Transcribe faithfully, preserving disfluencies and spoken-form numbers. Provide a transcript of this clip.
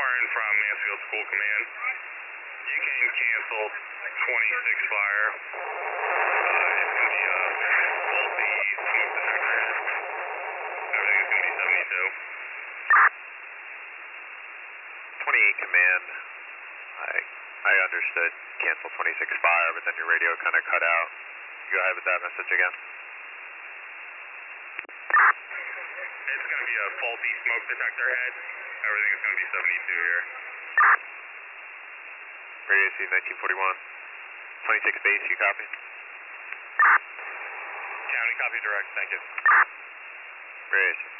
Warren from Mansfield School Command. You can cancel twenty-six fire. Uh, it's going to be a faulty smoke detector. Everything is going to be seventy-two. twenty-eight Command. I I understood cancel twenty-six fire, but then your radio kind of cut out. Go ahead with that message again. It's going to be a faulty smoke detector head. Everything is going to be seventy-two here. Radio C nineteen forty-one. twenty-six base, you copy? County copy direct, thank you. Radio C.